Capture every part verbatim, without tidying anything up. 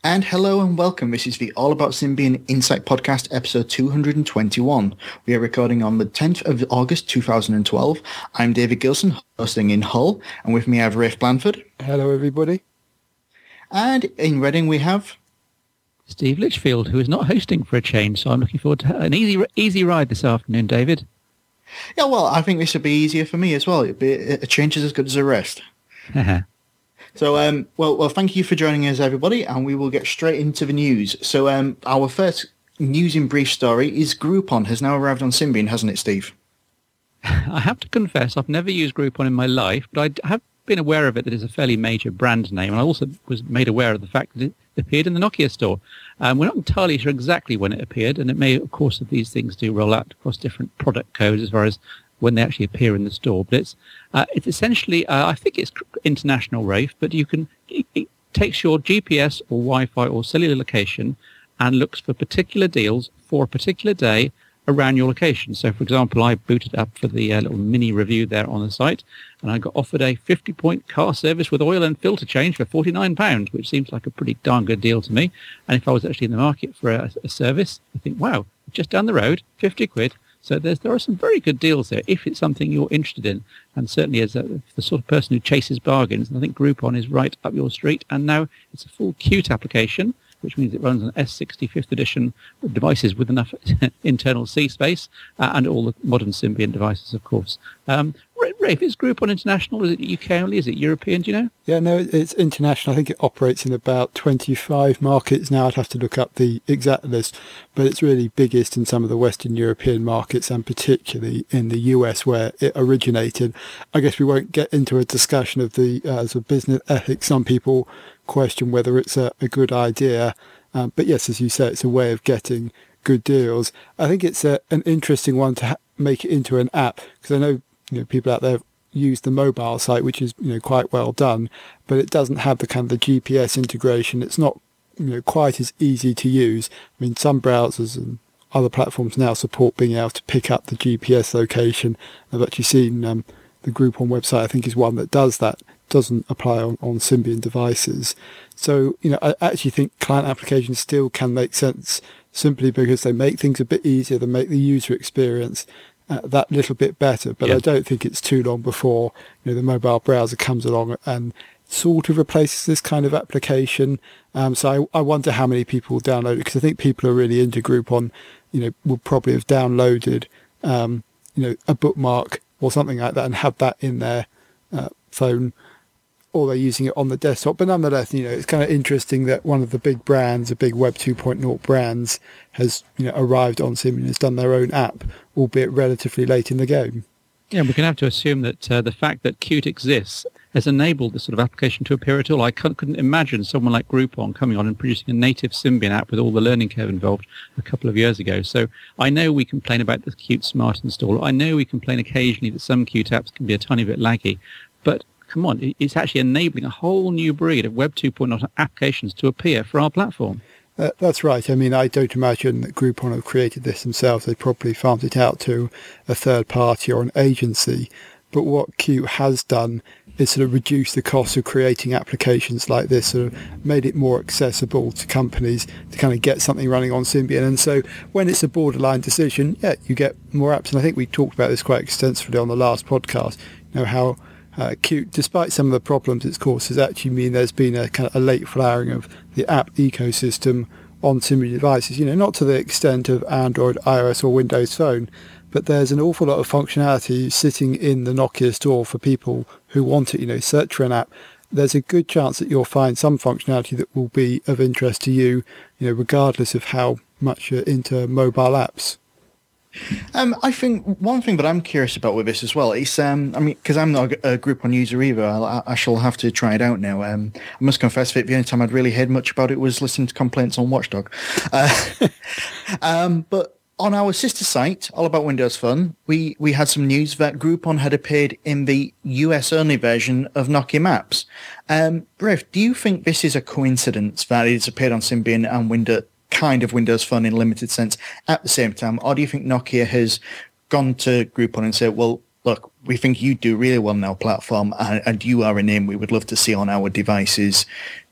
And hello and welcome. This is the All About Symbian Insight Podcast, episode two hundred twenty-one. We are recording on the tenth of August two thousand twelve. I'm David Gilson, hosting in Hull, and with me I have Rafe Blanford. Hello, everybody. And in Reading we have Steve Litchfield, who is not hosting for a change, so I'm looking forward to an easy easy ride this afternoon, David. Yeah, well, I think this will be easier for me as well. It'll be, a change is as good as a rest. So, um, well, well, thank you for joining us, everybody, and we will get straight into the news. So, um, our first news in brief story is Groupon has now arrived on Symbian, hasn't it, Steve? I have to confess, I've never used Groupon in my life, but I have been aware of it that it's a fairly major brand name, and I also was made aware of the fact that it appeared in the Nokia store. Um, we're not entirely sure exactly when it appeared, and it may, of course, if these things do roll out across different product codes as far as when they actually appear in the store. But it's uh, it's essentially, uh, I think it's international, Rafe, but you can, it, it takes your G P S or Wi-Fi or cellular location and looks for particular deals for a particular day around your location. So, for example, I booted up for the uh, little mini review there on the site, and I got offered a fifty-point car service with oil and filter change for forty-nine pounds, which seems like a pretty darn good deal to me. And if I was actually in the market for a, a service, I think, wow, just down the road, fifty quid. So there's, there are some very good deals there if it's something you're interested in. And certainly as a, the sort of person who chases bargains, I think Groupon is right up your street. And now it's a full Qt application, which means it runs on S sixty fifth edition devices with enough internal C space uh, and all the modern Symbian devices, of course. Um, Rafe, is Groupon international? Is it U K only? Is it European? Do you know? Yeah, no, it's international. I think it operates in about twenty-five markets now. I'd have to look up the exact list, but it's really biggest in some of the Western European markets and particularly in the U S where it originated. I guess we won't get into a discussion of the uh, sort of business ethics. Some people question whether it's a, a good idea. Um, but yes, as you say, it's a way of getting good deals. I think it's a, an interesting one to ha- make it into an app, because I know, you know people out there use the mobile site, which is you know quite well done, but it doesn't have the kind of the G P S integration. It's not you know quite as easy to use. I mean, some browsers and other platforms now support being able to pick up the G P S location. I've actually seen um, the Groupon website, I think, is one that does that. Doesn't apply on, on Symbian devices. So, you know, I actually think client applications still can make sense simply because they make things a bit easier, they make the user experience uh, that little bit better. But yeah. I don't think it's too long before, you know, the mobile browser comes along and sort of replaces this kind of application. Um, so I, I wonder how many people will download it, because I think people are really into Groupon, you know, will probably have downloaded, um, you know, a bookmark or something like that and have that in their uh, phone, or they're using it on the desktop. But nonetheless, you know, it's kind of interesting that one of the big brands, the big Web two point oh brands, has, you know, arrived on Symbian and has done their own app, albeit relatively late in the game. Yeah, we can have to assume that uh, the fact that Qt exists has enabled this sort of application to appear at all. I couldn't imagine someone like Groupon coming on and producing a native Symbian app with all the learning curve involved a couple of years ago. So I know we complain about the Qt Smart Installer. I know we complain occasionally that some Qt apps can be a tiny bit laggy, but come on, it's actually enabling a whole new breed of Web two point oh applications to appear for our platform. Uh, that's right. I mean, I don't imagine that Groupon have created this themselves. They probably farmed it out to a third party or an agency. But what Qt has done is sort of reduce the cost of creating applications like this, sort of made it more accessible to companies to kind of get something running on Symbian. And so when it's a borderline decision, yeah, you get more apps. And I think we talked about this quite extensively on the last podcast, you know, how Uh, Qt, despite some of the problems it's caused, has actually mean there's been a kind of a late flowering of the app ecosystem on Symbian devices. You know, not to the extent of Android, iOS, or Windows Phone, but there's an awful lot of functionality sitting in the Nokia store for people who want it. You know, search for an app. There's a good chance that you'll find some functionality that will be of interest to you. You know, regardless of how much you're into mobile apps. Um, I think one thing that I'm curious about with this as well is, um, I mean, because I'm not a, a Groupon user either, I, I shall have to try it out now. Um, I must confess that the only time I'd really heard much about it was listening to complaints on Watchdog. Uh, um, but on our sister site, All About Windows Phone, we, we had some news that Groupon had appeared in the U S-only version of Nokia Maps. Um, Rafe, do you think this is a coincidence that it's appeared on Symbian and Windows, kind of Windows Phone in a limited sense at the same time, or do you think Nokia has gone to Groupon and said, well, look, we think you do really well on our platform and, and you are a name we would love to see on our devices.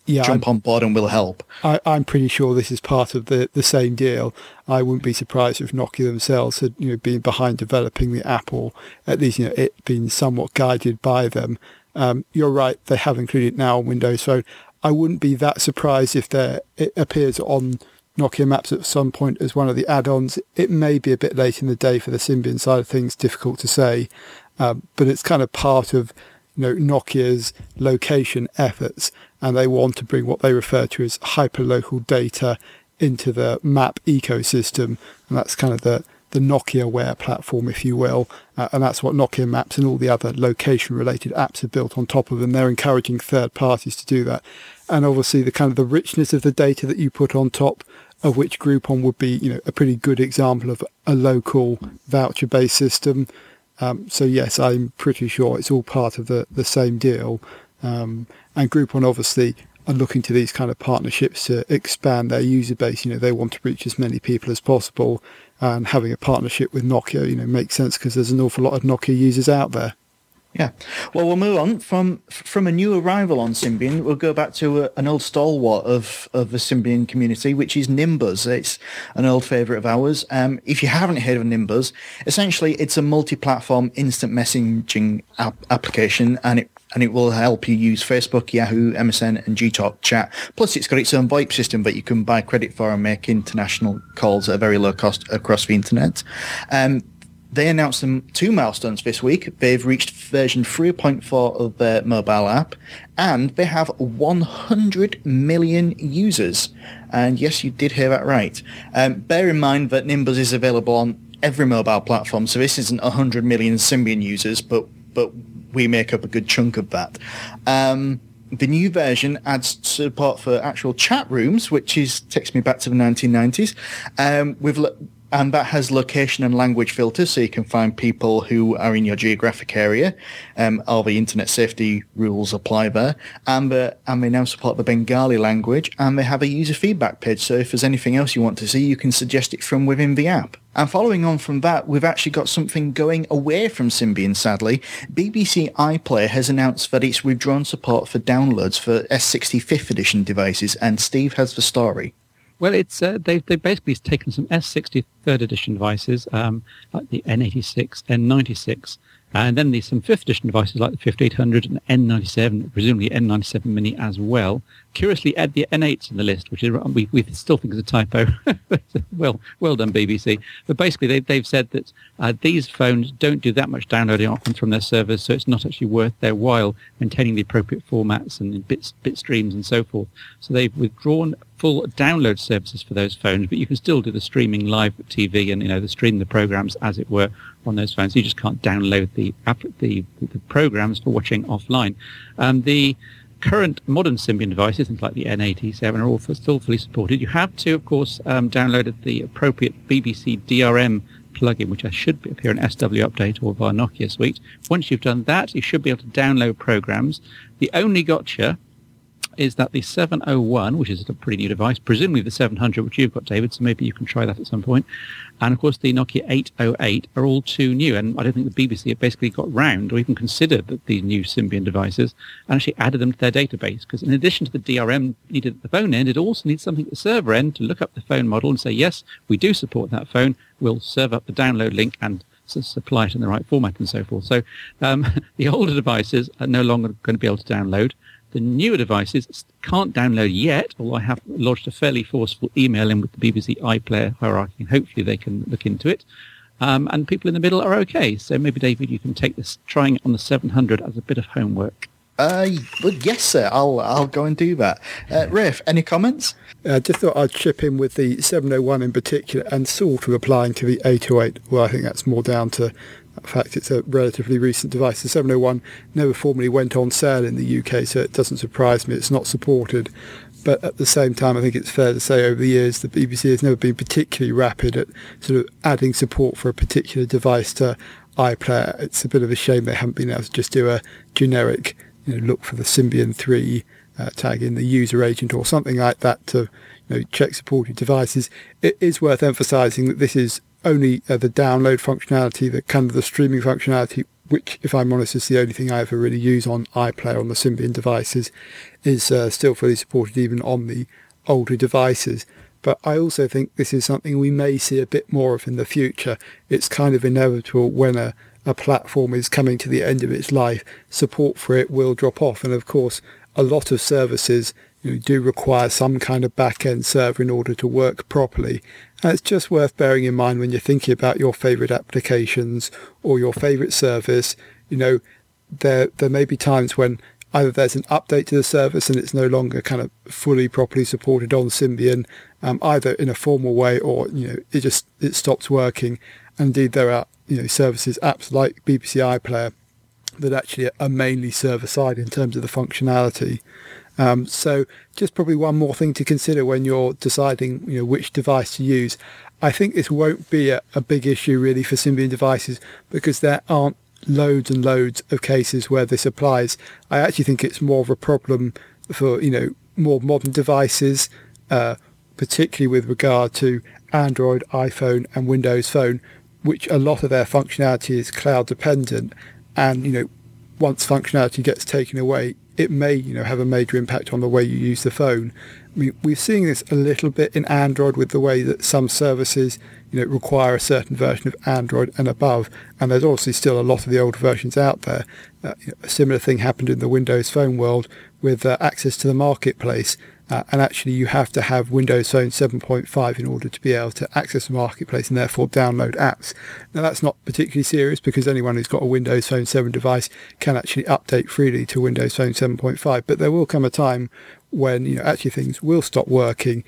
yeah, jump I'm, on board and will help. I, I'm pretty sure this is part of the, the same deal. I wouldn't be surprised if Nokia themselves had, you know, been behind developing the app, or at least, you know, it been somewhat guided by them. Um, you're right, they have included it now on Windows Phone. I wouldn't be that surprised if there it appears on Nokia Maps at some point as one of the add-ons. It may be a bit late in the day for the Symbian side of things, difficult to say, um, but it's kind of part of, you know, Nokia's location efforts, and they want to bring what they refer to as hyperlocal data into the map ecosystem, and that's kind of the, the Nokiaware platform, if you will, uh, and that's what Nokia Maps and all the other location-related apps are built on top of, and they're encouraging third parties to do that. And obviously the kind of the richness of the data that you put on top, of which Groupon would be, you know, a pretty good example of a local voucher-based system. Um, so yes, I'm pretty sure it's all part of the, the same deal. Um, and Groupon obviously are looking to these kind of partnerships to expand their user base. You know, they want to reach as many people as possible, and having a partnership with Nokia, you know, makes sense because there's an awful lot of Nokia users out there. Yeah. Well, we'll move on from from a new arrival on Symbian. We'll go back to a, an old stalwart of, of the Symbian community, which is Nimbuzz. It's an old favourite of ours. Um, if you haven't heard of Nimbuzz, essentially it's a multi-platform instant messaging app application, and it and it will help you use Facebook, Yahoo, M S N, and Gtalk chat. Plus, it's got its own VoIP system that you can buy credit for and make international calls at a very low cost across the internet. Um, They announced some two milestones this week. They've reached version three point four of their mobile app, and they have one hundred million users. And yes, you did hear that right. Um, bear in mind that Nimbuzz is available on every mobile platform, so this isn't one hundred million Symbian users, but but we make up a good chunk of that. Um, the new version adds support for actual chat rooms, which is takes me back to the nineteen nineties. Um, with And that has location and language filters, so you can find people who are in your geographic area. Um, all the internet safety rules apply there. And, the, and they now support the Bengali language, and they have a user feedback page. So if there's anything else you want to see, you can suggest it from within the app. And following on from that, we've actually got something going away from Symbian, sadly. B B C iPlayer has announced that it's withdrawn support for downloads for S sixty-fifth edition devices, and Steve has the story. Well, it's uh, they've they've basically taken some S sixty-third edition devices, um, like the N eighty-six, N ninety-six, and then there's some fifth edition devices like the fifty-eight hundred and N ninety-seven, presumably N ninety-seven Mini as well. Curiously, add the N eight's in the list, which is, we we still think is a typo. well, well done, B B C. But basically, they they've said that uh, these phones don't do that much downloading often from their servers, so it's not actually worth their while maintaining the appropriate formats and bit bit streams and so forth. So they've withdrawn full download services for those phones, but you can still do the streaming live T V and, you know, the stream the programs as it were on those phones. You just can't download the app, the, the programs for watching offline. Um, the current modern Symbian devices, things like the N eighty-seven, are all still fully supported. You have to, of course, um, download the appropriate B B C D R M plugin, which should appear in S W Update or via Nokia Suite. Once you've done that, you should be able to download programs. The only gotcha is that the seven oh one, which is a pretty new device, presumably the seven hundred, which you've got, David, so maybe you can try that at some point, and of course the Nokia eight oh eight are all too new, and I don't think the B B C have basically got round or even considered that these new Symbian devices and actually added them to their database, because in addition to the D R M needed at the phone end, it also needs something at the server end to look up the phone model and say, yes, we do support that phone, we'll serve up the download link and supply it in the right format and so forth. So um, the older devices are no longer going to be able to download. The newer devices can't download yet, although I have lodged a fairly forceful email in with the B B C iPlayer hierarchy, and hopefully they can look into it. Um, and people in the middle are okay. So maybe, David, you can take this, trying it on the seven hundred as a bit of homework. Uh, well, yes, sir. I'll I'll go and do that. Uh, Rafe, any comments? I uh, just thought I'd chip in with the seven oh one in particular, and sort of applying to the eight oh eight. Well, I think that's more down to the fact it's a relatively recent device. The seven oh one never formally went on sale in the U K, so it doesn't surprise me it's not supported. But at the same time, I think it's fair to say over the years the B B C has never been particularly rapid at sort of adding support for a particular device to iPlayer. It's a bit of a shame they haven't been able to just do a generic, you know, look for the Symbian three uh, tag in the user agent or something like that to, you know, check supported devices. It is worth emphasising that this is only uh, the download functionality, the kind of the streaming functionality which, if I'm honest, is the only thing I ever really use on iPlayer on the Symbian devices, is uh, still fully supported even on the older devices. But I also think this is something we may see a bit more of in the future. It's kind of inevitable when a, a platform is coming to the end of its life, support for it will drop off. And of course, a lot of services, you know, do require some kind of back-end server in order to work properly. And it's just worth bearing in mind when you're thinking about your favourite applications or your favourite service. You know, there there may be times when either there's an update to the service and it's no longer kind of fully properly supported on Symbian, um, either in a formal way or, you know, it just it stops working. And indeed, there are, you know, services, apps like B B C iPlayer that actually are mainly server-side in terms of the functionality. Um, so just probably one more thing to consider when you're deciding, you know, which device to use. I think this won't be a, a big issue really for Symbian devices because there aren't loads and loads of cases where this applies. I actually think it's more of a problem for, you know, more modern devices, uh, particularly with regard to Android, iPhone and Windows Phone, which a lot of their functionality is cloud dependent. And, you know, once functionality gets taken away, it may, you know, have a major impact on the way you use the phone. I mean, we're seeing this a little bit in Android with the way that some services, you know, require a certain version of Android and above. And there's obviously still a lot of the older versions out there. Uh, you know, a similar thing happened in the Windows Phone world with uh, access to the marketplace. Uh, and actually, you have to have Windows Phone seven point five in order to be able to access the marketplace and therefore download apps. Now, that's not particularly serious because anyone who's got a Windows Phone seven device can actually update freely to Windows Phone seven point five. But there will come a time when, you know, actually things will stop working.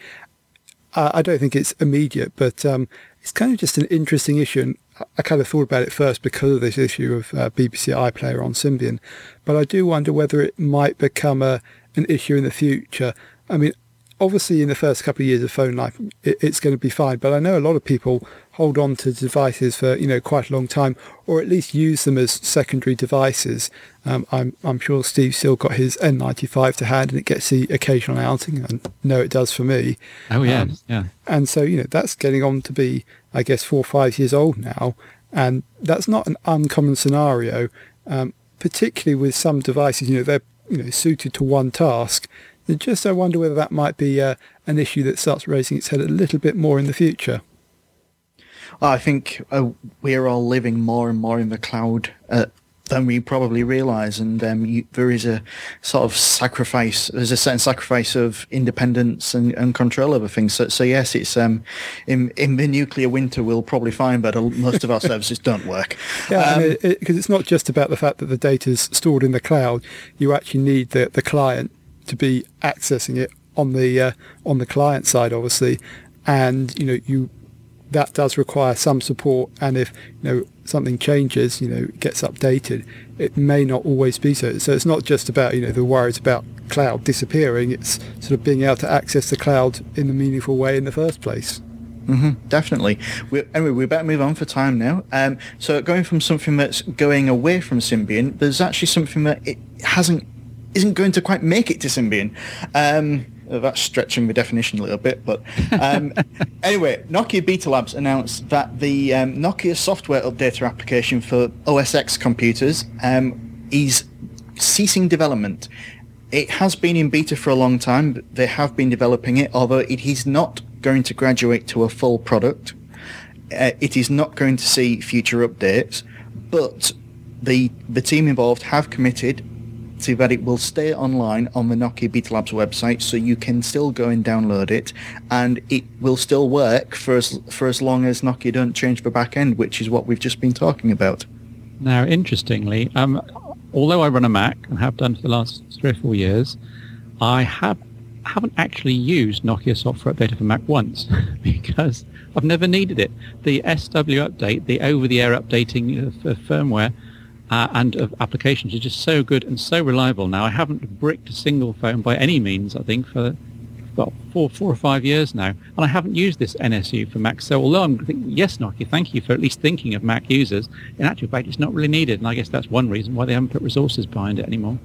Uh, I don't think it's immediate, but um, it's kind of just an interesting issue. And I kind of thought about it first because of this issue of uh, B B C iPlayer on Symbian. But I do wonder whether it might become a an issue in the future. I mean, obviously in the first couple of years of phone life, it, it's going to be fine. But I know a lot of people hold on to devices for, you know, quite a long time, or at least use them as secondary devices. Um, I'm I'm sure Steve's still got his N ninety-five to hand, and it gets the occasional outing. I know it does for me. Oh yeah, um, yeah. And so, you know, that's getting on to be, I guess, four or five years old now, and that's not an uncommon scenario. Um, particularly with some devices, you know, they're, you know, suited to one task. And just I wonder whether that might be uh, an issue that starts raising its head a little bit more in the future. I think uh, we're all living more and more in the cloud uh, than we probably realise, and um, you, there is a sort of sacrifice. There's a certain sacrifice of independence and, and control over things. So, so yes, it's um, in in the nuclear winter we'll probably find, but most of our services don't work. Yeah, because um, it, it, it's not just about the fact that the data is stored in the cloud. You actually need the the client to be accessing it on the uh, on the client side, obviously, and you know you that does require some support. And if you know something changes, you know it gets updated, it may not always be so. So it's not just about you know the worries about cloud disappearing. It's sort of being able to access the cloud in a meaningful way in the first place. Mm-hmm, definitely. We're, anyway, we better move on for time now. Um, so going from something that's going away from Symbian, there's actually something that it hasn't. isn't going to quite make it to Symbian. Um, that's stretching the definition a little bit, but um, anyway, Nokia Beta Labs announced that the um, Nokia software updater application for O S X computers um, is ceasing development. It has been in beta for a long time, but they have been developing it, although it is not going to graduate to a full product. Uh, it is not going to see future updates, but the the team involved have committed to that it will stay online on the Nokia Beta Labs website, so you can still go and download it, and it will still work for as for as long as Nokia don't change the back end, which is what we've just been talking about. Now, interestingly, um, although I run a Mac and have done for the last three or four years, I have haven't actually used Nokia Software Updater for Mac once because I've never needed it. The S W update, the over-the-air updating of, of firmware, Uh, and of applications is just so good and so reliable now. I haven't bricked a single phone by any means, I think, for well, four, four or five years now. And I haven't used this N S U for Mac. So although I'm thinking, yes, Nokia, thank you for at least thinking of Mac users, in actual fact, it's not really needed. And I guess that's one reason why they haven't put resources behind it anymore.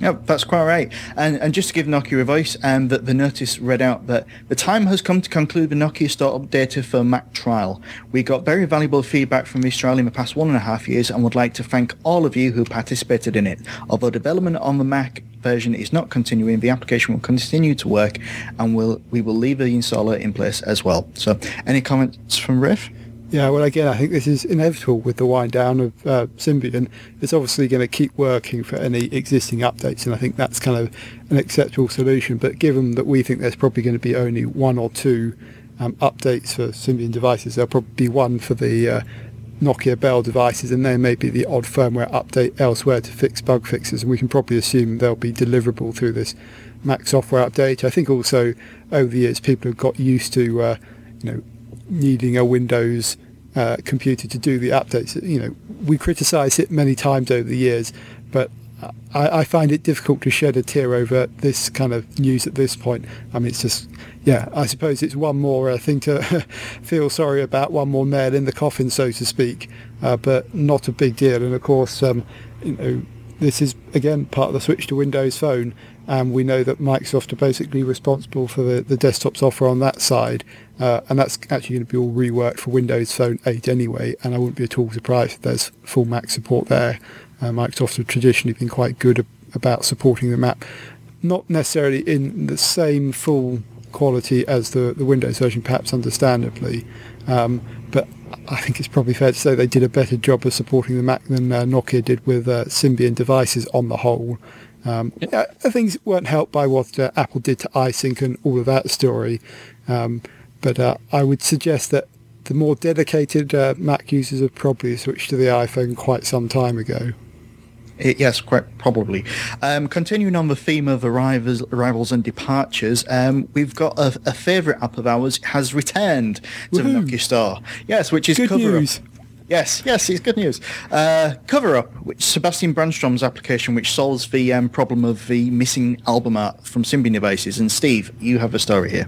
Yeah, that's quite right. And and just to give Nokia a voice, um, that the notice read out that the time has come to conclude the Nokia Store update for Mac trial. We got very valuable feedback from this trial in the past one and a half years and would like to thank all of you who participated in it. Although development on the Mac version is not continuing, the application will continue to work, and we'll, we will leave the installer in place as well. So, any comments from Riff? Yeah, well, again, I think this is inevitable with the wind down of uh, Symbian. It's obviously going to keep working for any existing updates, and I think that's kind of an acceptable solution. But given that we think there's probably going to be only one or two um, updates for Symbian devices, there'll probably be one for the uh, Nokia Bell devices, and there may be the odd firmware update elsewhere to fix bug fixes, and we can probably assume they'll be deliverable through this Mac software update. I think also over the years people have got used to, uh, you know, needing a Windows uh, computer to do the updates. You know, we criticise it many times over the years, but I, I find it difficult to shed a tear over this kind of news at this point. I mean, it's just, yeah, I suppose it's one more uh, thing to feel sorry about, one more nail in the coffin, so to speak, uh, but not a big deal. And of course, um, you know, this is, again, part of the switch to Windows Phone, and we know that Microsoft are basically responsible for the, the desktop software on that side, uh, and that's actually going to be all reworked for Windows Phone eight anyway, and I wouldn't be at all surprised if there's full Mac support there. Uh, Microsoft have traditionally been quite good ab- about supporting the Mac, not necessarily in the same full quality as the, the Windows version, perhaps understandably, um, but I think it's probably fair to say they did a better job of supporting the Mac than uh, Nokia did with uh, Symbian devices on the whole. Um, yeah, things weren't helped by what uh, Apple did to iSync and all of that story, um, but uh, I would suggest that the more dedicated uh, Mac users have probably switched to the iPhone quite some time ago. It, yes, quite probably. Um, continuing on the theme of arrivals, arrivals and departures, um, we've got a, a favourite app of ours has returned to Woohoo. the Nokia Store. Yes, which is Good Cover news. Up. Yes, yes, it's good news. Uh, Cover Up, which Sebastian Brandstrom's application, which solves the um, problem of the missing album art from Symbian devices. And Steve, you have a story here.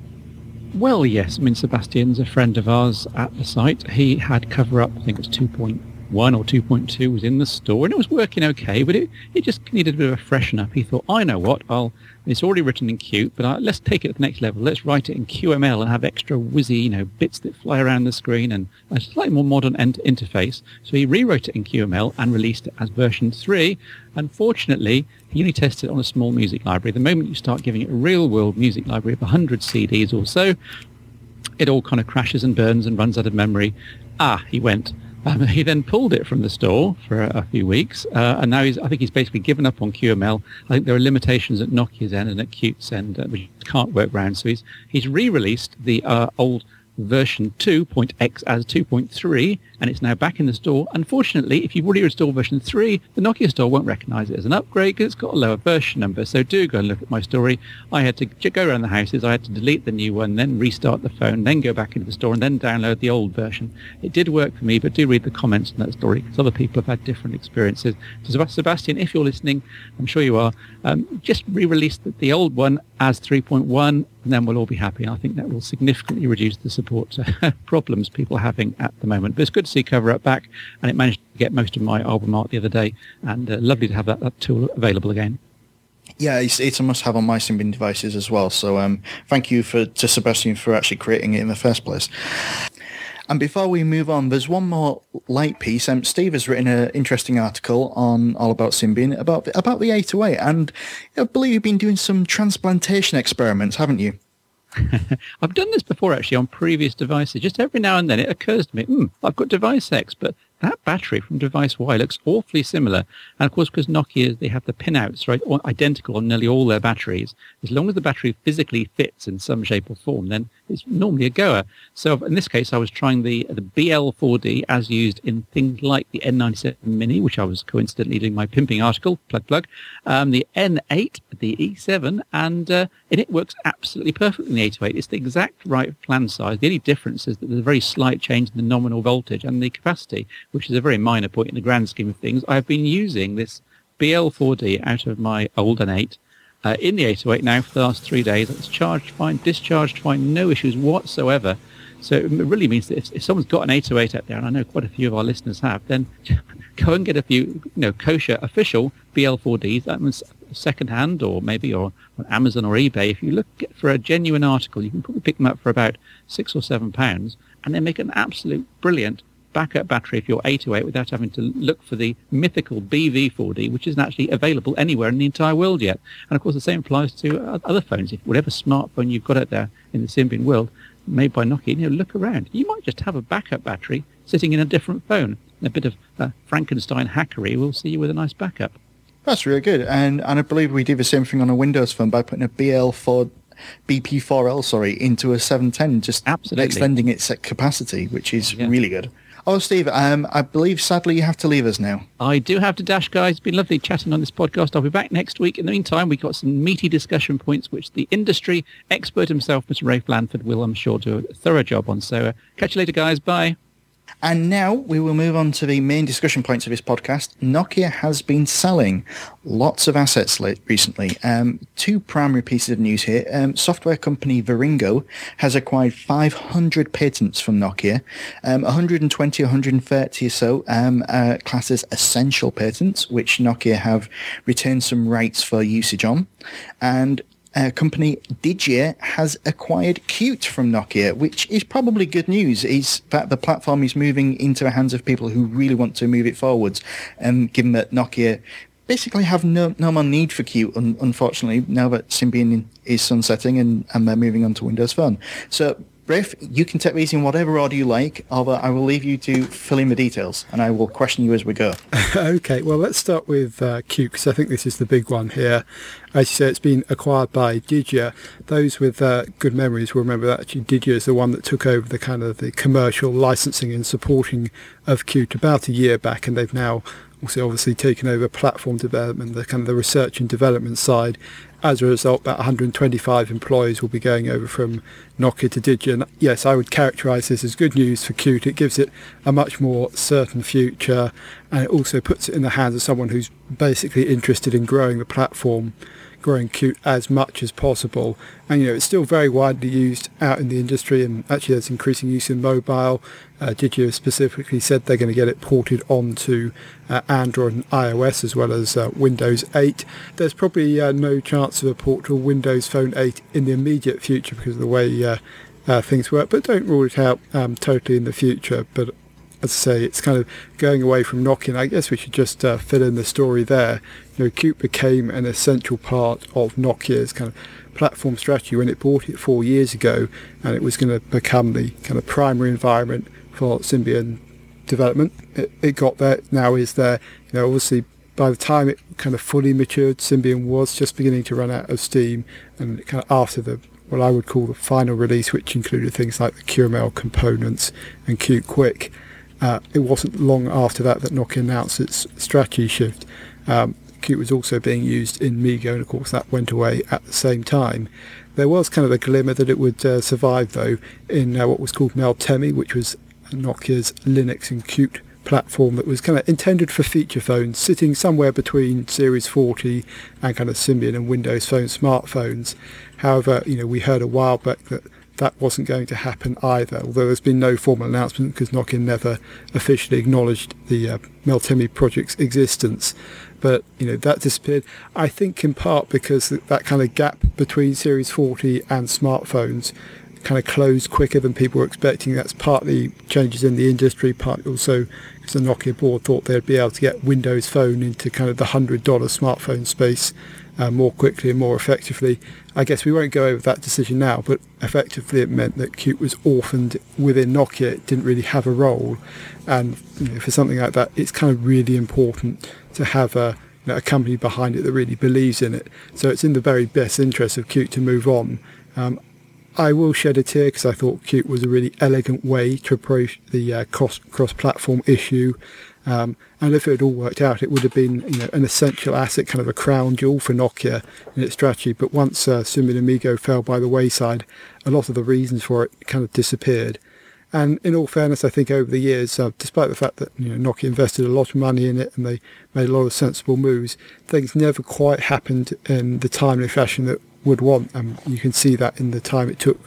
Well, yes. I mean, Sebastian's a friend of ours at the site. He had Cover Up, I think it was two point one or two point two, was in the store, and it was working okay, but it, it just needed a bit of a freshen up. He thought, I know what, I'll. It's already written in Qt, but I, let's take it to the next level. Let's write it in Q M L and have extra whizzy, you know, bits that fly around the screen and a slightly more modern ent- interface. So he rewrote it in Q M L and released it as version three. Unfortunately, he only tested it on a small music library. The moment you start giving it a real-world music library of one hundred C Ds or so, it all kind of crashes and burns and runs out of memory. Ah, he went. Um, he then pulled it from the store for a, a few weeks, uh, and now he's, I think he's basically given up on Q M L. I think there are limitations at Nokia's end and at Qt's end, uh, which can't work around. So he's he's re-released the uh, old version two point x as two point three, and it's now back in the store. Unfortunately, if you've already installed version three, the Nokia store won't recognize it as an upgrade because it's got a lower version number. So do go and look at my story. I had to go around the houses, I had to delete the new one, then restart the phone, then go back into the store and then download the old version. It did work for me, but do read the comments on that story because other people have had different experiences. So Sebastian, if you're listening, I'm sure you are, um, just re-release the, the old one as three point one, and then we'll all be happy. And I think that will significantly reduce the support uh, problems people are having at the moment. But it's good to see Cover Up back, and it managed to get most of my album art the other day, and uh, lovely to have that, that tool available again. Yeah, it's, it's a must-have on my Symbian devices as well. So um, thank you for to Sebastian for actually creating it in the first place. And before we move on, there's one more light piece. Um, Steve has written an interesting article on All About Symbian about about the eight oh eight, and I believe you've been doing some transplantation experiments, haven't you? I've done this before, actually, on previous devices. Just every now and then it occurs to me, hmm, I've got device X, but that battery from device Y looks awfully similar. And of course, because Nokia, they have the pinouts, right, identical on nearly all their batteries. As long as the battery physically fits in some shape or form, then it's normally a goer. So in this case, I was trying the the B L four D as used in things like the N ninety-seven Mini, which I was coincidentally doing my pimping article, plug, plug, um, the N eight, the E seven, and, uh, and it works absolutely perfectly in the eight oh eight. It's the exact right plan size. The only difference is that there's a very slight change in the nominal voltage and the capacity, which is a very minor point in the grand scheme of things. I've been using this B L four D out of my old N eight uh, in the eight oh eight now for the last three days. It's charged fine, discharged fine, no issues whatsoever. So it really means that if, if someone's got an eight oh eight out there, and I know quite a few of our listeners have, then go and get a few, you know, kosher official B L four Ds. That means second-hand, or maybe or on Amazon or eBay. If you look for a genuine article, you can probably pick them up for about six or seven pounds, and they make an absolute brilliant backup battery for your eight oh eight without having to look for the mythical B V four D, which isn't actually available anywhere in the entire world yet. And of course, the same applies to other phones. If whatever smartphone you've got out there in the Symbian world, made by Nokia, you know, look around. You might just have a backup battery sitting in a different phone. A bit of uh, Frankenstein hackery will see you with a nice backup. That's really good. And and I believe we did the same thing on a Windows phone by putting a B L four, B P four L, sorry, into a seven ten, just Absolutely. extending its capacity, which is Yeah. really good. Oh, Steve, um, I believe sadly you have to leave us now. I do have to dash, guys. It's been lovely chatting on this podcast. I'll be back next week. In the meantime, we've got some meaty discussion points, which the industry expert himself, Mister Rafe Blanford, will, I'm sure, do a thorough job on. So uh, catch you later, guys. Bye. And now we will move on to the main discussion points of this podcast. Nokia has been selling lots of assets late, recently. Um, two primary pieces of news here. Um, software company Viringo has acquired five hundred patents from Nokia. Um, one hundred twenty, one hundred thirty or so um, uh, classed as essential patents, which Nokia have retained some rights for usage on. And Uh, company Digia has acquired Qt from Nokia, which is probably good news. Is that the platform is moving into the hands of people who really want to move it forwards, and um, given that Nokia basically have no, no more need for Qt, un- unfortunately, now that Symbian is sunsetting and, and they're moving on to Windows Phone. So, Rafe, you can take these in whatever order you like, although I will leave you to fill in the details, and I will question you as we go. Okay, well, let's start with uh, Qt, because I think this is the big one here. As you say, it's been acquired by Digia. Those with uh, good memories will remember that actually Digia is the one that took over the kind of the commercial licensing and supporting of Qt about a year back, and they've now also obviously taken over platform development, the kind of the research and development side. As a result, about one hundred twenty-five employees will be going over from Nokia to Digia. And yes, I would characterise this as good news for Qt. It gives it a much more certain future, and it also puts it in the hands of someone who's basically interested in growing the platform, growing Qt as much as possible. And, you know, it's still very widely used out in the industry, and actually there's increasing use in mobile. Uh, Digia specifically said they're going to get it ported onto uh, Android and iOS as well as uh, Windows eight. There's probably uh, no chance of a port to a Windows Phone eight in the immediate future because of the way uh, uh, things work, but don't rule it out um, totally in the future. But as I say, it's kind of going away from Nokia, and I guess we should just uh, fill in the story there. You know, Qt became an essential part of Nokia's kind of platform strategy when it bought it four years ago, and it was going to become the kind of primary environment for Symbian development. It, it got there, now is there. You know, obviously by the time it kind of fully matured, Symbian was just beginning to run out of steam, and kind of after the what I would call the final release, which included things like the Q M L components and Qt Quick, Uh, it wasn't long after that that Nokia announced its strategy shift. Um, Qt was also being used in MeeGo, and of course that went away at the same time. There was kind of a glimmer that it would uh, survive, though, in uh, what was called Meltemi, which was Nokia's Linux and Qt platform that was kind of intended for feature phones, sitting somewhere between Series forty and kind of Symbian and Windows Phone smartphones. However, you know, we heard a while back that that wasn't going to happen either, although there's been no formal announcement because Nokia never officially acknowledged the uh, Meltemi project's existence. But, you know, that disappeared, I think in part because that kind of gap between Series forty and smartphones kind of closed quicker than people were expecting. That's partly changes in the industry, partly also because the Nokia board thought they'd be able to get Windows Phone into kind of the one hundred dollars smartphone space uh, more quickly and more effectively. I guess we won't go over that decision now, but effectively it meant that Qt was orphaned within Nokia. It didn't really have a role, and you know, for something like that, it's kind of really important to have a, you know, a company behind it that really believes in it. So it's in the very best interest of Qt to move on. Um, I will shed a tear because I thought Qt was a really elegant way to approach the uh, cross, cross-platform issue. Um, and if it had all worked out, it would have been, you know, an essential asset, kind of a crown jewel for Nokia in its strategy. But once uh, Symbian and MeeGo fell by the wayside, a lot of the reasons for it kind of disappeared. And in all fairness, I think over the years, uh, despite the fact that, you know, Nokia invested a lot of money in it and they made a lot of sensible moves, things never quite happened in the timely fashion that would want. And um, you can see that in the time it took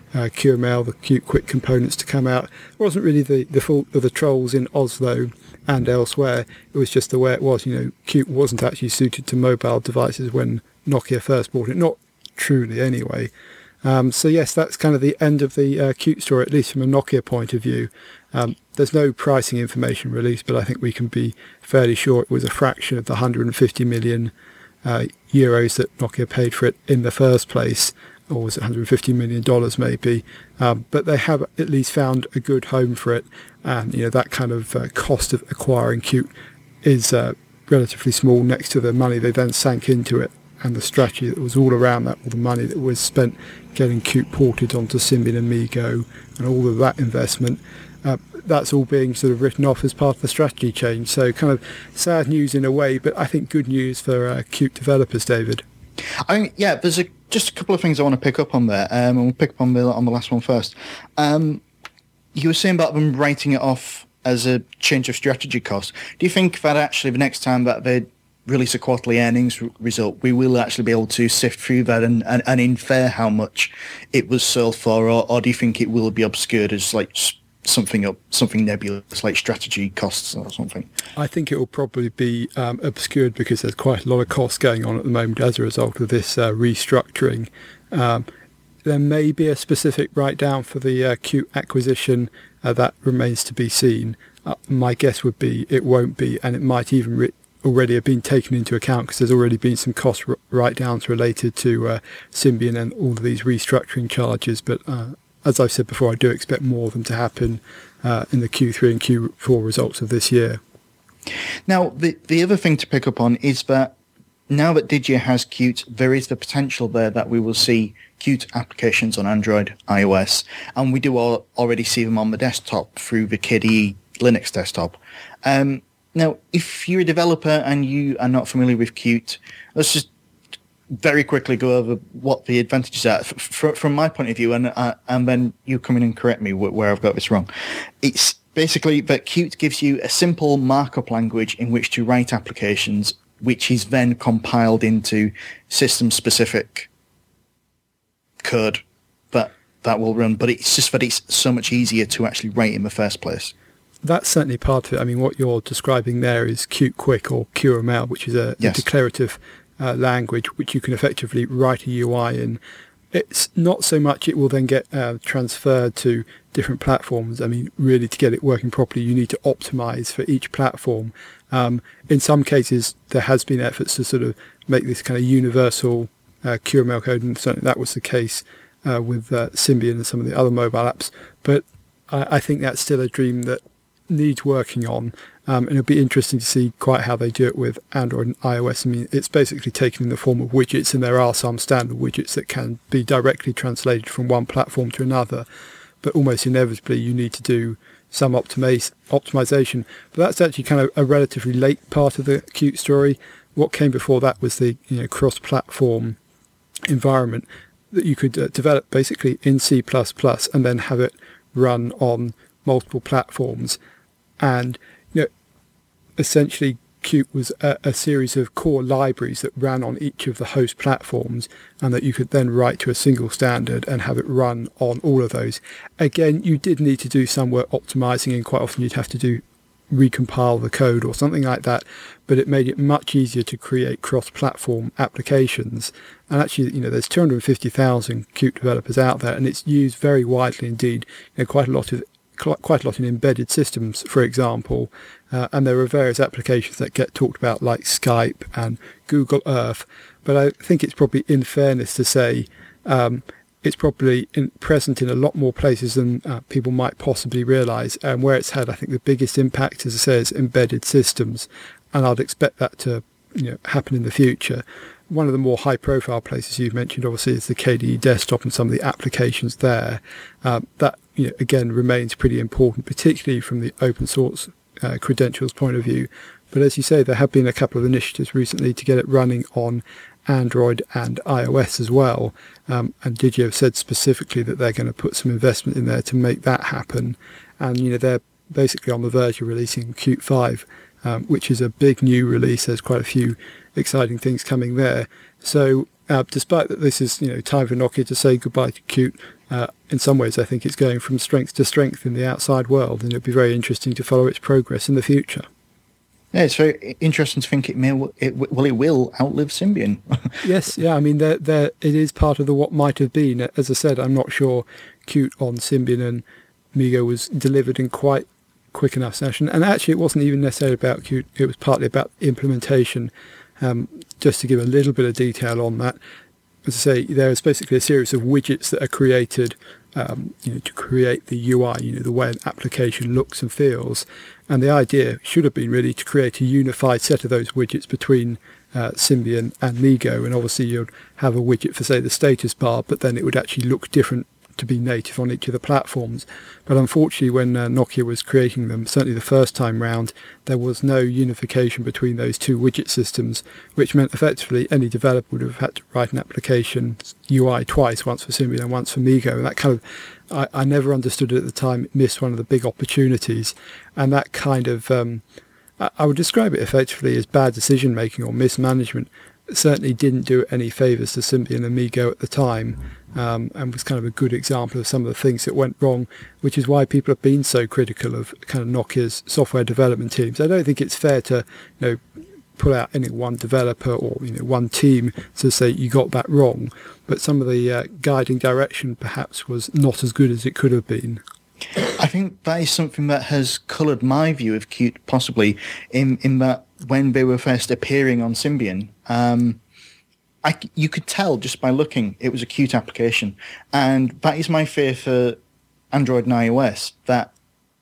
uh, Q M L, the Qt Quick components to come out. It wasn't really the, the fault of the trolls in Oslo and elsewhere. It was just the way it was. You know, Qt wasn't actually suited to mobile devices when Nokia first bought it. Not truly, anyway. Um, so yes, that's kind of the end of the uh, Qt story, at least from a Nokia point of view. Um, there's no pricing information released, but I think we can be fairly sure it was a fraction of the one hundred fifty million uh, euros that Nokia paid for it in the first place, or was it one hundred fifty million dollars maybe? Um, but they have at least found a good home for it, and you know that kind of uh, cost of acquiring Qt is uh, relatively small next to the money they then sank into it, and the strategy that was all around that, all the money that was spent getting Qt ported onto Symbian and MeeGo, and all of that investment. Uh, that's all being sort of written off as part of the strategy change. So kind of sad news in a way, but I think good news for uh, Qt developers, David. I mean, yeah, there's a, just a couple of things I want to pick up on there, um, and we'll pick up on the, on the last one first. Um, you were saying about them writing it off as a change of strategy cost. Do you think that actually the next time that they release a quarterly earnings r- result, we will actually be able to sift through that and, and, and infer how much it was sold for, or, or do you think it will be obscured as like something up, something nebulous like strategy costs or something? I think it will probably be um, obscured because there's quite a lot of costs going on at the moment as a result of this uh, restructuring. Um, there may be a specific write-down for the uh, Qt acquisition. Uh, that remains to be seen. Uh, my guess would be it won't be, and it might even re- already have been taken into account because there's already been some cost r- write-downs related to uh, Symbian and all of these restructuring charges. But uh, as I've said before, I do expect more of them to happen uh, in the Q three and Q four results of this year. Now, the, the other thing to pick up on is that now that Digia has Qt, there is the potential there that we will see Qt applications on Android, iOS, and we do all, already see them on the desktop through the K D E Linux desktop. Um, now, if you're a developer and you are not familiar with Qt, let's just very quickly go over what the advantages are. F- f- from my point of view, and uh, and then you come in and correct me wh- where I've got this wrong. It's basically that Qt gives you a simple markup language in which to write applications, which is then compiled into system-specific code that that will run. But it's just that it's so much easier to actually write in the first place. That's certainly part of it. I mean, what you're describing there is Qt Quick, or Q M L, which is a, yes. a declarative uh, language which you can effectively write a U I in. It's not so much it will then get uh, transferred to different platforms. I mean, really, to get it working properly, you need to optimize for each platform. Um, in some cases, there has been efforts to sort of make this kind of universal uh, Q M L code, and certainly that was the case uh, with uh, Symbian and some of the other mobile apps. But I, I think that's still a dream that needs working on, um, and it'll be interesting to see quite how they do it with Android and iOS. I mean, it's basically taken in the form of widgets, and there are some standard widgets that can be directly translated from one platform to another, but almost inevitably you need to do some optimize, optimization. But that's actually kind of a relatively late part of the Qt story. What came before that was the you know cross-platform environment that you could uh, develop basically in C plus plus and then have it run on multiple platforms. And you know, essentially Qt was a, a series of core libraries that ran on each of the host platforms, and that you could then write to a single standard and have it run on all of those. Again, you did need to do some work optimizing, and quite often you'd have to do recompile the code or something like that, but it made it much easier to create cross-platform applications. And actually, you know, there's two hundred fifty thousand Qt developers out there, and it's used very widely indeed. You know, quite a lot of quite a lot in embedded systems, for example, uh, and there are various applications that get talked about like Skype and Google Earth. But I think it's probably in fairness to say um, it's probably in, present in a lot more places than uh, people might possibly realise, and where it's had, I think, the biggest impact, as I say, is embedded systems, and I'd expect that to you know happen in the future. One of the more high-profile places you've mentioned, obviously, is the K D E desktop and some of the applications there. Um, that, you know, again, remains pretty important, particularly from the open source uh, credentials point of view. But as you say, there have been a couple of initiatives recently to get it running on Android and iOS as well. Um, and Digia have said specifically that they're going to put some investment in there to make that happen. And, you know, they're basically on the verge of releasing Qt five, um, which is a big new release. There's quite a few exciting things coming there. So uh, despite that this is, you know, time for Nokia to say goodbye to Qt, uh, in some ways I think it's going from strength to strength in the outside world, and it'll be very interesting to follow its progress in the future. Yeah, it's very interesting to think it may, it, well, it will outlive Symbian. Yes, yeah, I mean, they're, they're, it is part of the what might have been. As I said, I'm not sure Qt on Symbian and MeeGo was delivered in quite quick enough fashion. And actually, it wasn't even necessarily about Qt, it was partly about implementation. Um, just to give a little bit of detail on that, as I say, there is basically a series of widgets that are created Um, you know, to create the U I, you know, the way an application looks and feels. And the idea should have been really to create a unified set of those widgets between uh, Symbian and MeeGo. And obviously you'd have a widget for, say, the status bar, but then it would actually look different to be native on each of the platforms. But unfortunately, when uh, Nokia was creating them, certainly the first time round, there was no unification between those two widget systems, which meant effectively any developer would have had to write an application U I twice, once for Symbian and once for MeeGo. And that kind of, I, I never understood it at the time. It missed one of the big opportunities. And that kind of, um, I, I would describe it effectively as bad decision making or mismanagement. It certainly didn't do any favours to Symbian and MeeGo at the time. Um, and was kind of a good example of some of the things that went wrong, which is why people have been so critical of kind of Nokia's software development teams. I don't think it's fair to, you know, pull out any one developer or, you know, one team to say you got that wrong, but some of the uh, guiding direction perhaps was not as good as it could have been. I think that is something that has coloured my view of Qt, possibly, in, in that when they were first appearing on Symbian, um, I, you could tell just by looking it was a Qt application. And that is my fear for Android and iOS, that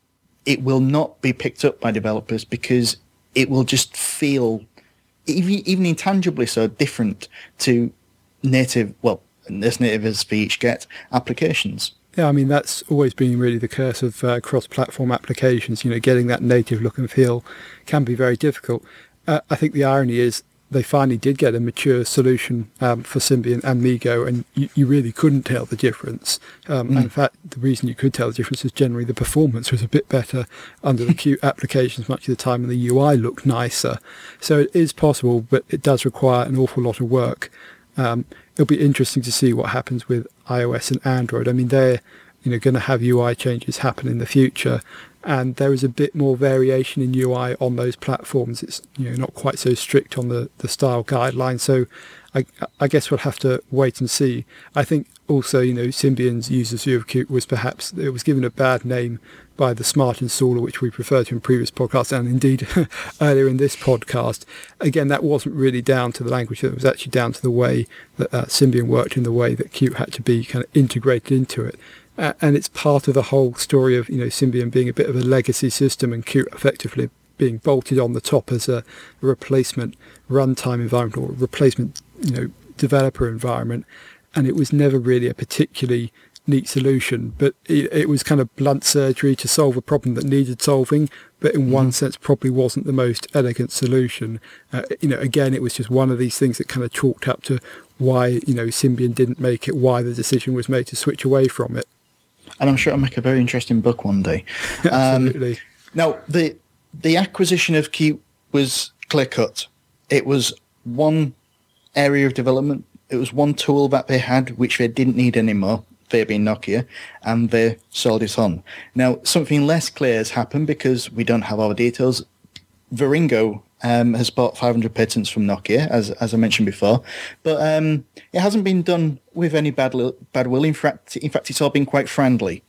it will not be picked up by developers because it will just feel, even, even intangibly so, different to native, well, as native as they each get, applications. Yeah, I mean, that's always been really the curse of uh, cross-platform applications. You know, getting that native look and feel can be very difficult. Uh, I think the irony is they finally did get a mature solution um, for Symbian and MeeGo, and you, you really couldn't tell the difference. Um, mm. And in fact, the reason you could tell the difference is generally the performance was a bit better under the Qt applications much of the time, and the U I looked nicer. So it is possible, but it does require an awful lot of work. Um, it'll be interesting to see what happens with iOS and Android. I mean, they're you know going to have U I changes happen in the future, and there is a bit more variation in U I on those platforms. It's you know not quite so strict on the, the style guidelines. So I, I guess we'll have to wait and see. I think also, you know, Symbian's user's view of Qt was perhaps, it was given a bad name by the Smart Installer, which we referred to in previous podcasts, and indeed earlier in this podcast. Again, that wasn't really down to the language, it was actually down to the way that uh, Symbian worked, in the way that Qt had to be kind of integrated into it. Uh, and it's part of the whole story of, you know, Symbian being a bit of a legacy system and Qt effectively being bolted on the top as a replacement runtime environment or replacement, you know, developer environment. And it was never really a particularly neat solution, but it, it was kind of blunt surgery to solve a problem that needed solving, but in mm-hmm. one sense probably wasn't the most elegant solution. Uh, you know, again, it was just one of these things that kind of chalked up to why, you know, Symbian didn't make it, why the decision was made to switch away from it. And I'm sure it'll make a very interesting book one day. Absolutely. Um, now, the the acquisition of Qt was clear-cut. It was one area of development. It was one tool that they had, which they didn't need anymore, they being Nokia, and they sold it on. Now, something less clear has happened because we don't have all the details. Viringo um, has bought five hundred patents from Nokia, as as I mentioned before, but um, it hasn't been done with any bad bad will. In fact, in fact, it's all been quite friendly.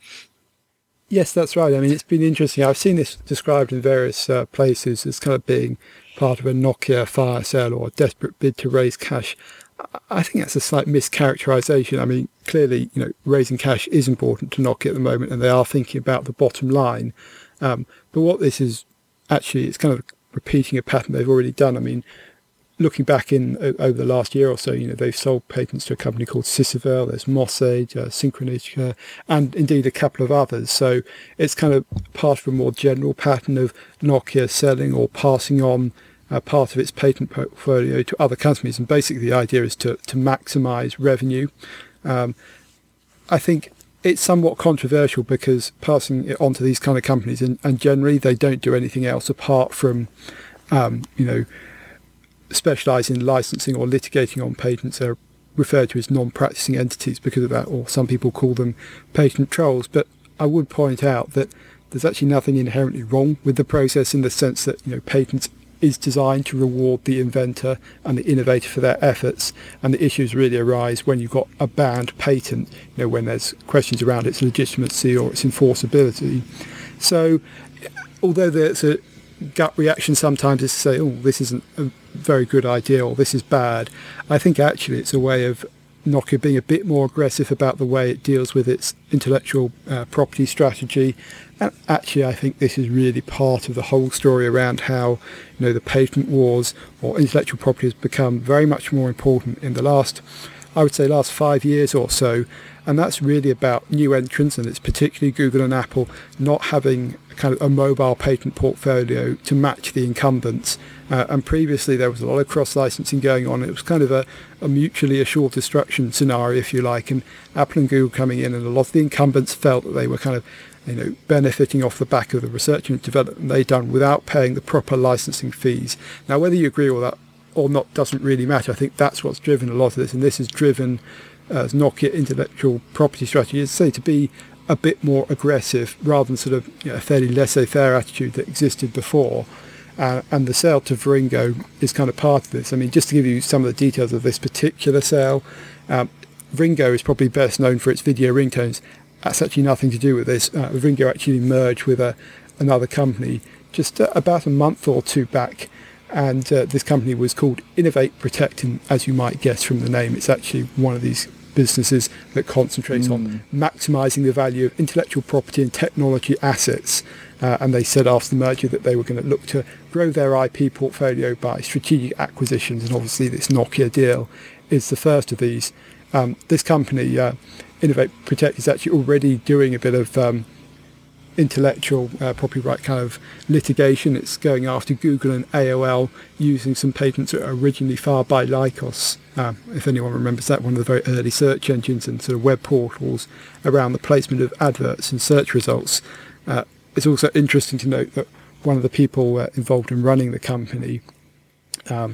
Yes, that's right. I mean, it's been interesting. I've seen this described in various uh, places as kind of being part of a Nokia fire sale or a desperate bid to raise cash. I think that's a slight mischaracterization. I mean, clearly, you know, raising cash is important to Nokia at the moment, and they are thinking about the bottom line. Um, but what this is actually, it's kind of repeating a pattern they've already done. I mean, looking back in over the last year or so, you know, they've sold patents to a company called Sysaville, there's Mossage, uh, Synchronica, and indeed a couple of others. So it's kind of part of a more general pattern of Nokia selling or passing on uh, part of its patent portfolio to other companies. And basically the idea is to, to maximize revenue. Um, I think it's somewhat controversial because passing it on to these kind of companies, and, and generally they don't do anything else apart from, um, you know, specialise in licensing or litigating on patents. They're referred to as non-practicing entities because of that, or some people call them patent trolls. But I would point out that there's actually nothing inherently wrong with the process in the sense that, you know, patents is designed to reward the inventor and the innovator for their efforts, and the issues really arise when you've got a banned patent, you know, when there's questions around its legitimacy or its enforceability. So although there's a gut reaction sometimes is to say, oh, this isn't a very good idea or this is bad, I think actually it's a way of Nokia being a bit more aggressive about the way it deals with its intellectual uh, property strategy. And actually, I think this is really part of the whole story around how, you know, the patent wars or intellectual property has become very much more important in the last, I would say, last five years or so. And that's really about new entrants, and it's particularly Google and Apple not having kind of a mobile patent portfolio to match the incumbents. Uh, and previously there was a lot of cross-licensing going on. It was kind of a, a mutually assured destruction scenario, if you like, and Apple and Google coming in, and a lot of the incumbents felt that they were kind of, you know, benefiting off the back of the research and development they'd done without paying the proper licensing fees. Now, whether you agree with that or not doesn't really matter. I think that's what's driven a lot of this, and this has driven uh, Nokia intellectual property strategy, is say to be a bit more aggressive rather than sort of, you know, a fairly laissez-faire attitude that existed before. Uh, and the sale to Viringo is kind of part of this. I mean, just to give you some of the details of this particular sale, um, Viringo is probably best known for its video ringtones. That's actually nothing to do with this. Uh, Viringo actually merged with a, another company just uh, about a month or two back, and uh, this company was called Innovate Protect, and as you might guess from the name, it's actually one of these businesses that concentrates mm. on maximising the value of intellectual property and technology assets. Uh, and they said after the merger that they were going to look to grow their I P portfolio by strategic acquisitions, and obviously this Nokia deal is the first of these. Um, this company, uh, Innovate Protect, is actually already doing a bit of um, intellectual uh, property right kind of litigation. It's going after Google and A O L using some patents that were originally filed by Lycos, um, if anyone remembers that, one of the very early search engines and sort of web portals around the placement of adverts and search results. Uh, it's also interesting to note that one of the people uh, involved in running the company um,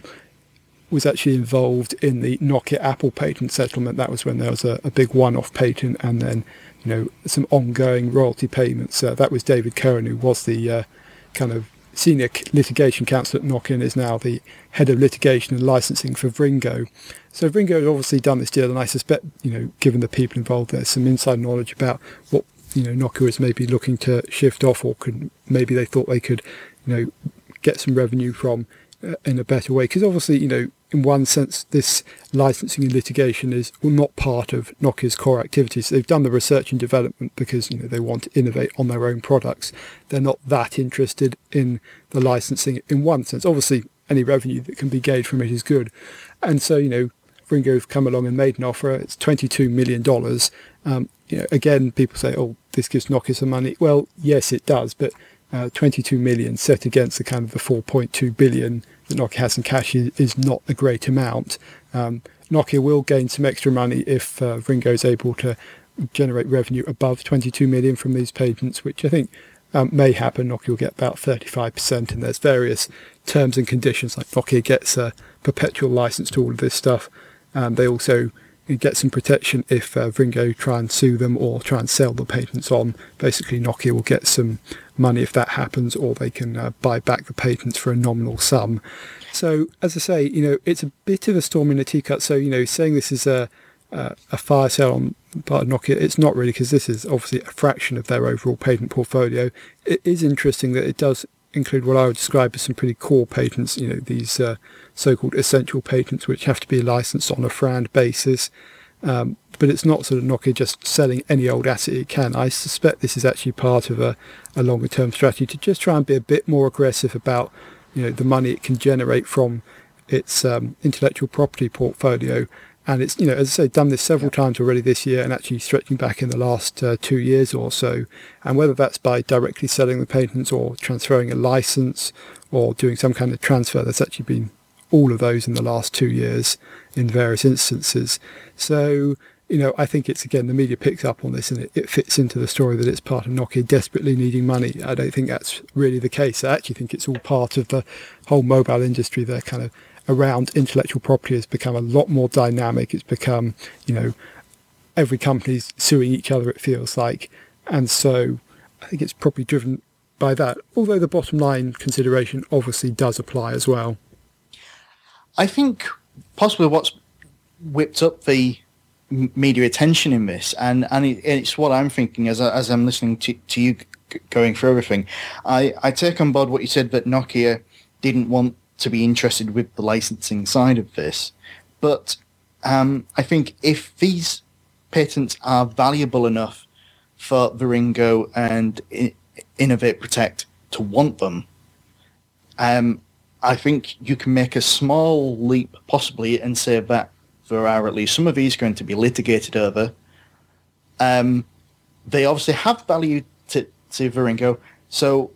was actually involved in the Nokia Apple patent settlement. That was when there was a, a big one-off patent and then, you know, some ongoing royalty payments. Uh, that was David Cohen, who was the uh, kind of senior litigation counsel at Nokia and is now the head of litigation and licensing for Viringo. So Viringo has obviously done this deal, and I suspect, you know, given the people involved, there's some inside knowledge about what, you know, Nokia was maybe looking to shift off, or could maybe they thought they could, you know, get some revenue from uh, in a better way. Because obviously, you know, in one sense, this licensing and litigation is well, not part of Nokia's core activities. They've done the research and development because, you know, they want to innovate on their own products. They're not that interested in the licensing in one sense. Obviously, any revenue that can be gained from it is good. And so, you know, Viringo have come along and made an offer. It's twenty-two million dollars. Um, you know, again, people say, oh, this gives Nokia some money. Well, yes, it does, but uh, twenty-two million dollars set against the kind of the four point two billion dollars that Nokia has in cash is, is not a great amount. Um, Nokia will gain some extra money if uh, Viringo is able to generate revenue above twenty-two million dollars from these patents, which I think um, may happen. Nokia will get about thirty-five percent, and there's various terms and conditions, like Nokia gets a perpetual license to all of this stuff. Um, they also get some protection if uh, Viringo try and sue them or try and sell the patents on. Basically, Nokia will get some money if that happens, or they can uh, buy back the patents for a nominal sum. So, as I say, you know, it's a bit of a storm in a teacup. So, you know, saying this is a a, a fire sale on part of Nokia, it's not really, because this is obviously a fraction of their overall patent portfolio. It is interesting that it does include what I would describe as some pretty core patents, you know, these uh, so-called essential patents, which have to be licensed on a FRAND basis. Um, but it's not sort of Nokia just selling any old asset it can. I suspect this is actually part of a, a longer-term strategy to just try and be a bit more aggressive about, you know, the money it can generate from its um, intellectual property portfolio. And it's, you know, as I say, done this several times already this year, and actually stretching back in the last uh, two years or so. And whether that's by directly selling the patents or transferring a license or doing some kind of transfer, there's actually been all of those in the last two years in various instances. So, you know, I think it's, again, the media picks up on this, and it, it fits into the story that it's part of Nokia desperately needing money. I don't think that's really the case. I actually think it's all part of the whole mobile industry. They're kind of around intellectual property has become a lot more dynamic. It's become, you know, every company's suing each other, it feels like. And so I think it's probably driven by that, although the bottom line consideration obviously does apply as well. I think possibly what's whipped up the media attention in this, and, and it, it's what I'm thinking as, I, as I'm listening to, to you g- going through everything. I, I take on board what you said, that Nokia didn't want to be interested with the licensing side of this. But um, I think if these patents are valuable enough for Viringo and I- Innovate Protect to want them, um, I think you can make a small leap possibly and say that there are at least some of these going to be litigated over. Um, they obviously have value to, to Viringo, so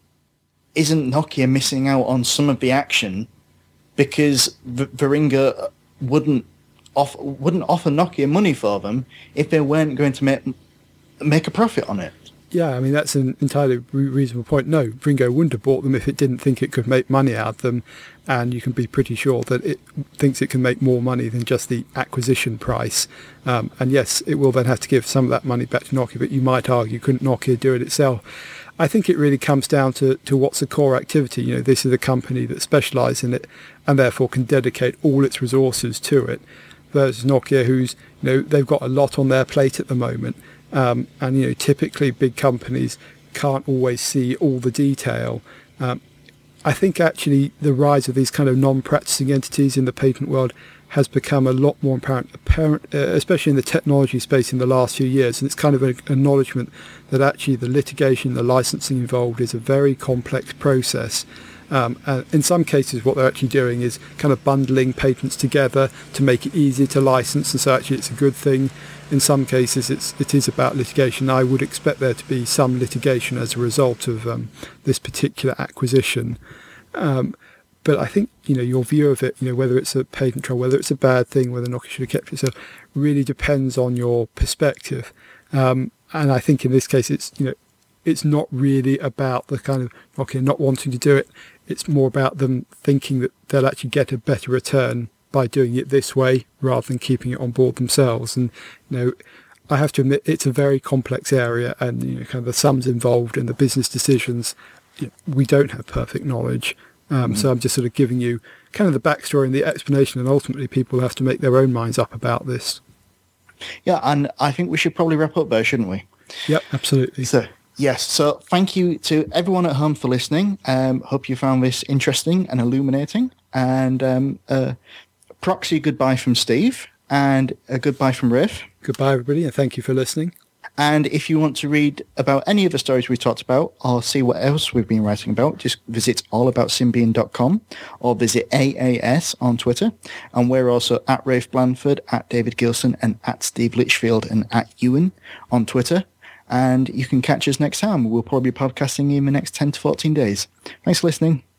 isn't Nokia missing out on some of the action because v- Viringo wouldn't off, wouldn't offer Nokia money for them if they weren't going to make make a profit on it? Yeah, I mean, that's an entirely re- reasonable point. No, Viringo wouldn't have bought them if it didn't think it could make money out of them, and you can be pretty sure that it thinks it can make more money than just the acquisition price. Um, and yes, it will then have to give some of that money back to Nokia, but you might argue, couldn't Nokia do it itself? I think it really comes down to, to what's the core activity. You know, this is a company that specialises in it and therefore can dedicate all its resources to it, versus Nokia, who's, you know, they've got a lot on their plate at the moment. Um, and, you know, typically big companies can't always see all the detail. Um, I think actually the rise of these kind of non-practicing entities in the patent world has become a lot more apparent, apparent uh, especially in the technology space in the last few years. And it's kind of an acknowledgement that actually the litigation, the licensing involved is a very complex process. Um, and in some cases, what they're actually doing is kind of bundling patents together to make it easier to license. And so actually it's a good thing. In some cases, it's, it is about litigation. I would expect there to be some litigation as a result of um, this particular acquisition. Um, but I think, you know, your view of it, you know, whether it's a patent trial, whether it's a bad thing, whether Nokia should have kept it, so really depends on your perspective. Um, and I think in this case, it's, you know, it's not really about the kind of Nokia not wanting to do it. It's more about them thinking that they'll actually get a better return by doing it this way rather than keeping it on board themselves. And, you know, I have to admit it's a very complex area, and, you know, kind of the sums involved and the business decisions, you know, we don't have perfect knowledge. Um, mm-hmm. So I'm just sort of giving you kind of the backstory and the explanation, and ultimately people have to make their own minds up about this. Yeah, and I think we should probably wrap up there, shouldn't we? Yep, absolutely. So, yes, so thank you to everyone at home for listening. Um, hope you found this interesting and illuminating. And um, uh, proxy goodbye from Steve, and a goodbye from Rafe. Goodbye, everybody, and thank you for listening. And if you want to read about any of the stories we talked about, or see what else we've been writing about, just visit all about symbian dot com, or visit A A S on Twitter. And we're also at Rafe Blandford, at David Gilson, and at Steve Litchfield, and at Ewan on Twitter. And you can catch us next time. We'll probably be podcasting in the next ten to fourteen days. Thanks for listening.